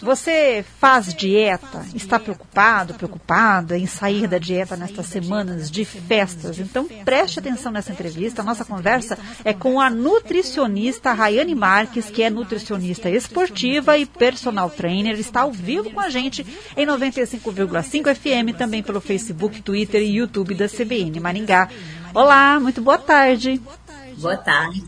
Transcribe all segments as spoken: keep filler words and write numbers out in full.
Você faz dieta? Está preocupado, preocupada em sair da dieta nestas semanas de festas? Então preste atenção nessa entrevista. A nossa conversa é com a nutricionista Rayane Marques, que é nutricionista esportiva e personal trainer. Está ao vivo com a gente em noventa e cinco vírgula cinco F M, também pelo Facebook, Twitter e YouTube da C B N Maringá. Olá, muito boa tarde. Boa tarde.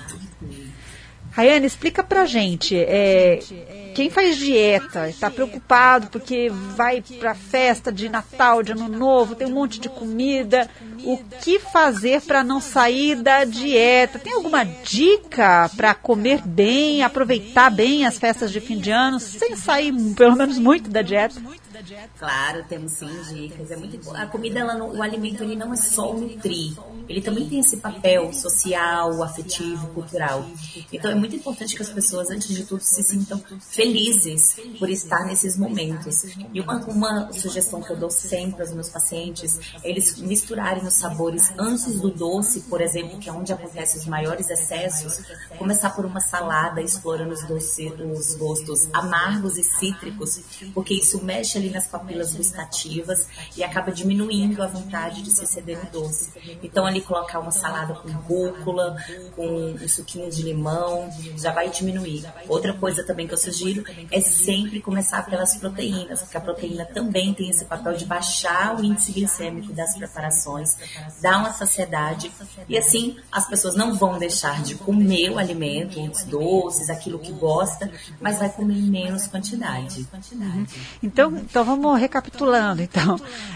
Rayane, explica pra gente, é, quem faz dieta, está preocupado porque vai pra festa de Natal, de Ano Novo, tem um monte de comida, o que fazer para não sair da dieta? Tem alguma dica para comer bem, aproveitar bem as festas de fim de ano, sem sair pelo menos muito da dieta? Claro, temos sim dicas. É muito, a comida, ela não, o alimento, ele não é só nutrir. Ele também tem esse papel social, afetivo, cultural. Então é muito importante que as pessoas, antes de tudo, se sintam felizes por estar nesses momentos. E uma, uma sugestão que eu dou sempre aos meus pacientes é eles misturarem os sabores antes do doce, por exemplo, que é onde acontecem os maiores excessos. Começar por uma salada, explorando os, doce, os gostos amargos e cítricos, porque isso mexe ali nas papilas gustativas e acaba diminuindo a vontade de se exceder no doce. Então ali colocar uma salada com rúcula, com um suquinho de limão, já vai diminuir. Outra coisa também que eu sugiro é sempre começar pelas proteínas, porque a proteína também tem esse papel de baixar o índice glicêmico das preparações, dar uma saciedade, e assim as pessoas não vão deixar de comer o alimento, os doces, aquilo que gosta, mas vai comer em menos quantidade. Uhum. Então, então vamos recapitulando. Então,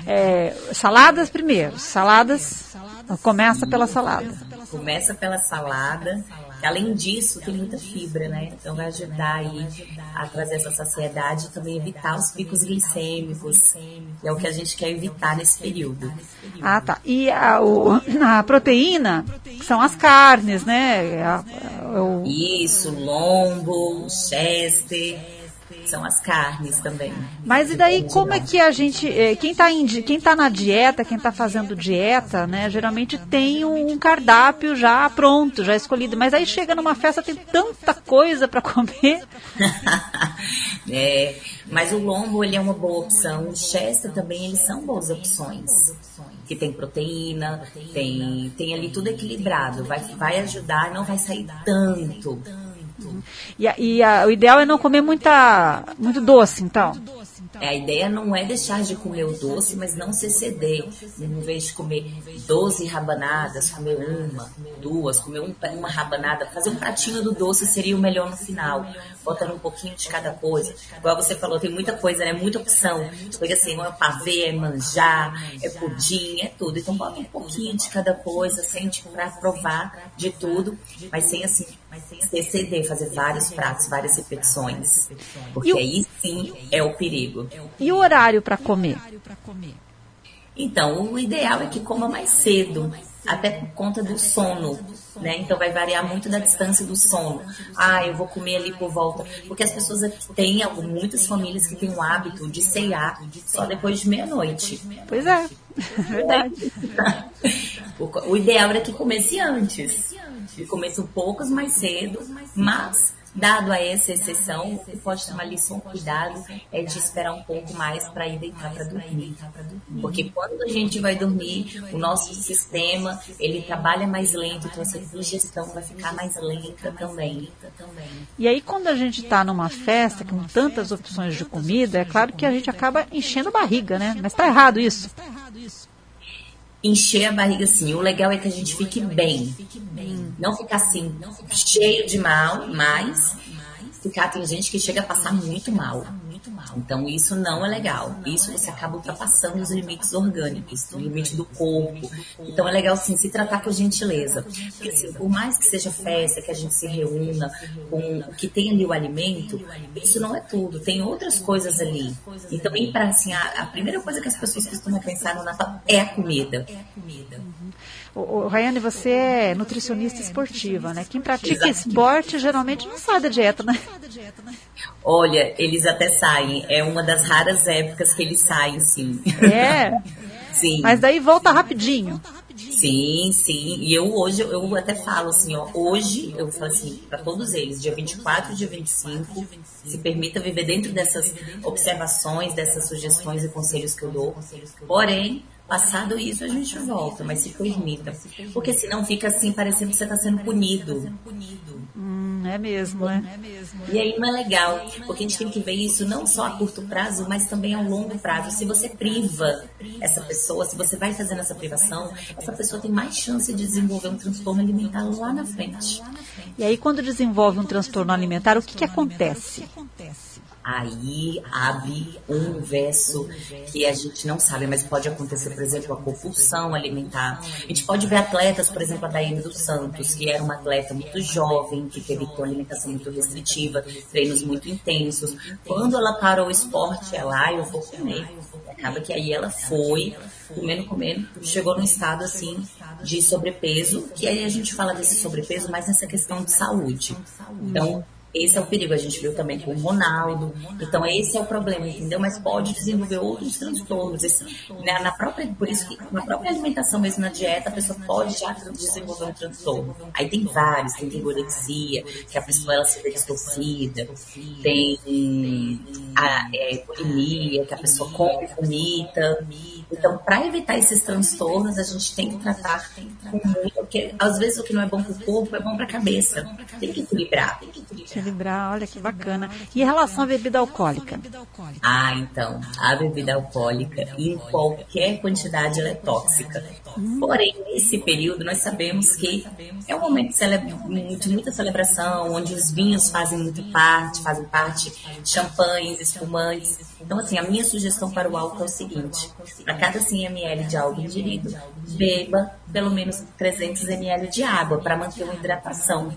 é, saladas primeiro, saladas, começa pela salada. Começa pela salada, que além disso tem muita fibra, né? Então vai ajudar aí a trazer essa saciedade e também evitar os picos glicêmicos, que é o que a gente quer evitar nesse período. Ah, tá. E a, o, a proteína, que são as carnes, né? A, a, o... Isso, lombo, chester, são as carnes também. Mas e daí como é que a gente, quem está quem tá na dieta, quem está fazendo dieta, né, geralmente tem um cardápio já pronto, já escolhido, mas aí chega numa festa, tem tanta coisa para comer. É, mas o lombo, ele é uma boa opção, o chester também, eles são boas opções. Que tem proteína, tem, tem ali tudo equilibrado, vai, vai ajudar, não vai sair tanto. E, a, e a, o ideal é não comer muita, muito doce, então? É, a ideia não é deixar de comer o doce, mas não se exceder. Em vez de comer doze rabanadas, comer uma, duas, comer um, uma rabanada, fazer um pratinho do doce seria o melhor no final, botando um pouquinho de cada coisa. Igual você falou, tem muita coisa, né? Muita opção. Porque assim, é pavê, é manjar, é pudim, é tudo. Então bota um pouquinho de cada coisa, sente pra provar de tudo, mas sem assim, se exceder, fazer vários pratos, várias repetições. Porque o... aí sim é o perigo. E o horário para comer? Então, o ideal é que coma mais cedo, até por conta do sono, né? Então vai variar muito da distância do sono. Ah, eu vou comer ali por volta. Porque as pessoas têm, muitas famílias que têm o hábito de ceiar só depois de meia-noite. Pois é, verdade. O ideal era que comesse antes. Que comece um pouco mais cedo, mas dado a essa exceção, o que pode tomar lição, cuidado, é de esperar um pouco mais para ir deitar para dormir. Porque quando a gente vai dormir, o nosso sistema, ele trabalha mais lento, então essa digestão vai ficar mais lenta também. E aí quando a gente está numa festa com tantas opções de comida, é claro que a gente acaba enchendo a barriga, né? Mas tá errado isso. Encher a barriga, sim. O legal é que a gente fique bem. Não ficar assim, cheio de mal, mas ficar, tem gente que chega a passar muito mal. Então isso não é legal. Isso você acaba ultrapassando os limites orgânicos, o limite do corpo. Então é legal sim se tratar com gentileza. Porque assim, por mais que seja festa, que a gente se reúna com o que tem ali o alimento, isso não é tudo. Tem outras coisas ali. E também para assim, a, a primeira coisa que as pessoas costumam pensar no Natal é a comida. O, o, Rayane, você é nutricionista esportiva, né? Quem pratica Exato. Esporte geralmente não sai da dieta, né? Olha, eles até saem. É uma das raras épocas que eles saem, sim. É? Sim. Mas daí volta rapidinho. Sim, sim. E eu hoje, eu até falo assim, ó, hoje, eu falo assim, para todos eles, dia vinte e quatro e dia vinte e cinco, se permita viver dentro dessas observações, dessas sugestões e conselhos que eu dou. Porém, passado isso, a gente volta, mas se permita. Porque senão fica assim, parecendo que você está sendo punido. Hum, é mesmo, né? E aí não é legal, porque a gente tem que ver isso não só a curto prazo, mas também a longo prazo. Se você priva essa pessoa, se você vai fazendo essa privação, essa pessoa tem mais chance de desenvolver um transtorno alimentar lá na frente. E aí, quando desenvolve um transtorno alimentar, o que, que acontece? Aí abre um universo que a gente não sabe, mas pode acontecer, por exemplo, a compulsão alimentar. A gente pode ver atletas, por exemplo, a Daiane dos Santos, que era uma atleta muito jovem, que teve uma alimentação muito restritiva, treinos muito intensos. Quando ela parou o esporte, ela, ah, eu vou comer. Acaba que aí ela foi, comendo, comendo, chegou num estado assim de sobrepeso, que aí a gente fala desse sobrepeso mais nessa questão de saúde. Então, esse é o perigo, a gente viu também com o Ronaldo. Então, esse é o problema, entendeu? Mas pode desenvolver outros transtornos. Esse, né, na própria, por isso que na própria alimentação, mesmo na dieta, a pessoa pode já desenvolver um transtorno. Aí tem vários, tem vigorexia, que a pessoa ela se vê distorcida, tem a é, bulimia, que a pessoa come, vomita. Então, para evitar esses transtornos, a gente tem que tratar com muito, porque às vezes o que não é bom para o corpo é bom para a cabeça. Tem que equilibrar, tem que equilibrar. Equilibrar, olha que bacana. E em relação à bebida alcoólica? Ah, então, a bebida alcoólica, em qualquer quantidade, ela é tóxica. Hum. Porém, nesse período, nós sabemos que é um momento de, celebra- de muita celebração, onde os vinhos fazem muito parte, fazem parte champanhes, espumantes. Então, assim, a minha sugestão para o álcool é o seguinte: a cada cem mililitros de álcool ingerido, beba pelo menos trezentos mililitros de água para manter uma hidratação.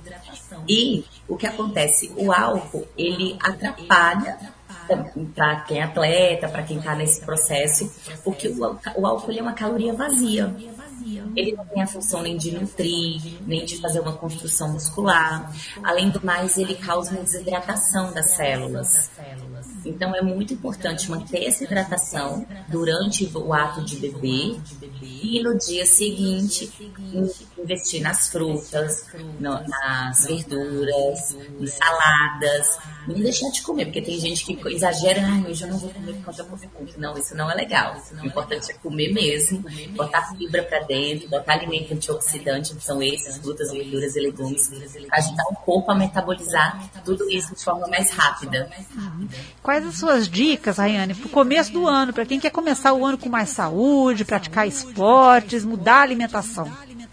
E o que acontece? O álcool, ele atrapalha para quem é atleta, para quem está nesse processo, porque o, o álcool ele é uma caloria vazia. Ele não tem a função nem de nutrir, nem de fazer uma construção muscular. Além do mais, ele causa uma desidratação das células. Então, é muito importante manter essa hidratação durante o ato de beber e no dia seguinte investir nas frutas, no, nas verduras, em saladas. Não deixar de comer, porque tem gente que exagera, ai, hoje eu não vou comer por conta do fome. Não, isso não é legal. O importante é comer mesmo, botar fibra para dentro, botar alimento antioxidante, que são esses, frutas, verduras e legumes, ajudar o corpo a metabolizar tudo isso de forma mais rápida. Quais as suas dicas, Rayane, para o começo do ano, para quem quer começar o ano com mais saúde, praticar esportes, mudar a alimentação?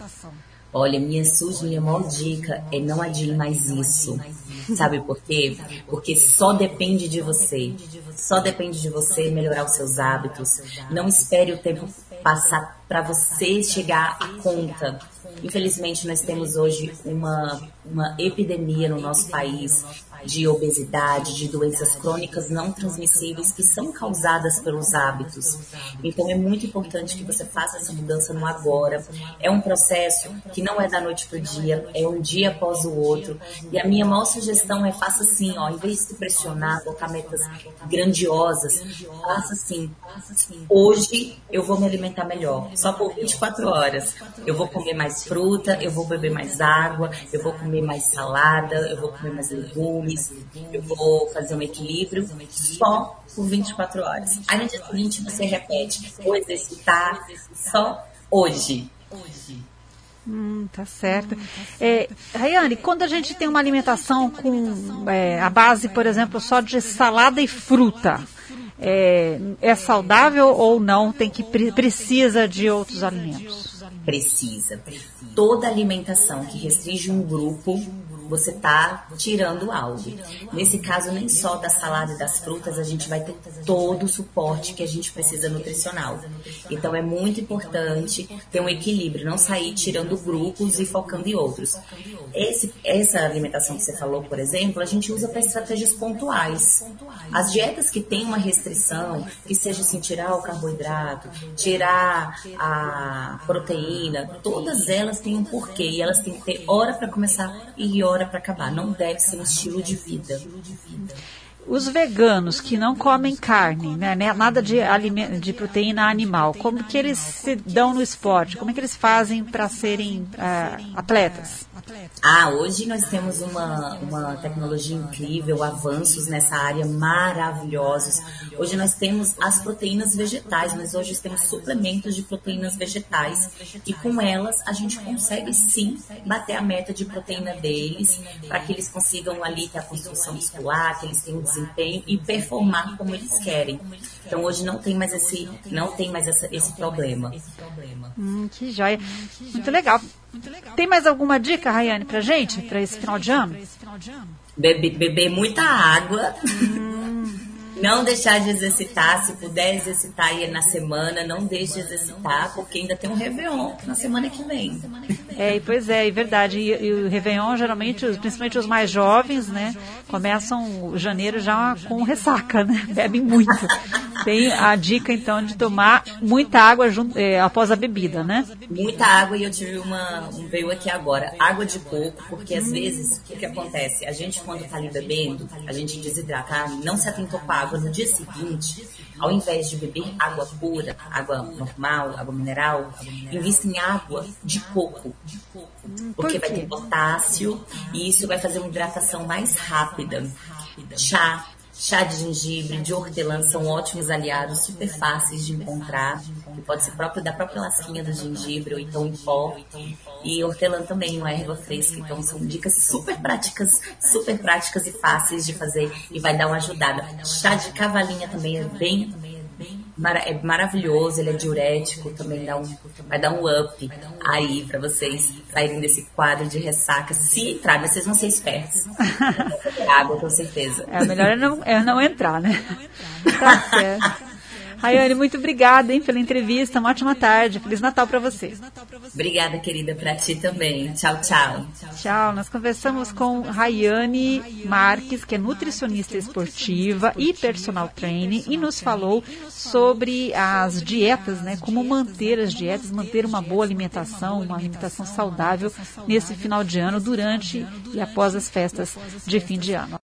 Olha, minha suja, minha maior dica é não adie mais isso. Sabe por quê? Porque só depende de você. Só depende de você melhorar os seus hábitos. Não espere o tempo passar para você chegar à conta. Infelizmente, nós temos hoje uma, uma epidemia no nosso país de obesidade, de doenças crônicas não transmissíveis que são causadas pelos hábitos. Então, é muito importante que você faça essa mudança no agora. É um processo que não é da noite para o dia, é um dia após o outro. E a minha maior sugestão é faça assim, ó, em vez de se pressionar, colocar metas grandiosas, faça assim. Hoje eu vou me alimentar melhor, só por vinte e quatro horas. Eu vou comer mais fruta, eu vou beber mais água, eu vou comer mais salada, eu vou comer mais legumes, eu vou fazer um equilíbrio só por vinte e quatro horas. Aí no dia seguinte você repete, vou exercitar só hoje. Hum, tá certo. É, Rayane, quando a gente tem uma alimentação com é, a base, por exemplo, só de salada e fruta, é, é saudável ou não? Tem que precisa de outros alimentos? Precisa. Toda alimentação que restringe um grupo, você está tirando algo. Nesse caso, nem só da salada e das frutas, a gente vai ter todo o suporte que a gente precisa nutricional. Então, é muito importante ter um equilíbrio, não sair tirando grupos e focando em outros. Esse, essa alimentação que você falou, por exemplo, a gente usa para estratégias pontuais. As dietas que têm uma restrição, que seja assim, tirar o carboidrato, tirar a proteína, todas elas têm um porquê e elas têm que ter hora para começar e hora para acabar. Não deve ser um estilo de vida. os veganos que não comem carne, né, nada de, aliment- de proteína animal, como que eles se dão no esporte? Como é que eles fazem para serem uh, atletas? Ah, hoje nós temos uma, uma tecnologia incrível, avanços nessa área maravilhosos. Hoje nós temos as proteínas vegetais, nós hoje temos suplementos de proteínas vegetais e com elas a gente consegue sim bater a meta de proteína deles para que eles consigam ali ter a construção muscular, que eles tenham desempenho e performar como eles querem. Então hoje não tem mais esse, não tem mais essa, esse problema. Hum, que joia. Muito legal. Tem mais alguma dica, Rayane, pra gente, para esse final de ano? Bebe, beber muita água. Não deixar de exercitar, se puder exercitar aí na semana, não deixe de exercitar, porque ainda tem um Réveillon na semana que vem. É, pois é, é verdade. E, e o Réveillon, geralmente, principalmente os mais jovens, né, começam o janeiro já com ressaca, né? Bebem muito. Tem a dica, então, de tomar muita água junto, é, após a bebida, né? Muita água, e eu tive uma, um veio aqui agora, água de coco, porque às vezes, o que, que acontece? A gente, quando tá ali bebendo, a gente desidrata, não se atentou com a água no dia seguinte, ao invés de beber água pura, água normal, água mineral, invista em água de coco. Porque vai ter potássio e isso vai fazer uma hidratação mais rápida. Chá, chá de gengibre, de hortelã são ótimos aliados, super fáceis de encontrar. E pode ser próprio da própria lasquinha do gengibre ou então em pó. E hortelã também, uma erva fresca. Então são dicas super práticas, super práticas e fáceis de fazer e vai dar uma ajudada. Chá de cavalinha também é bem... é maravilhoso, ele é diurético, também dá um, vai dar um up aí pra vocês saírem desse quadro de ressaca. Se entrar, mas vocês vão ser espertos. Água, com certeza. É, melhor é não, é não entrar, né? Tá certo. Rayane, muito obrigada, hein, pela entrevista. Uma ótima tarde. Feliz Natal para você. Obrigada, querida, para ti também. Tchau, tchau. Tchau. Nós conversamos com Rayane Marques, que é nutricionista esportiva e personal trainer, e nos falou sobre as dietas, né? Como manter as dietas, manter uma boa alimentação, uma alimentação saudável nesse final de ano, durante e após as festas de fim de ano.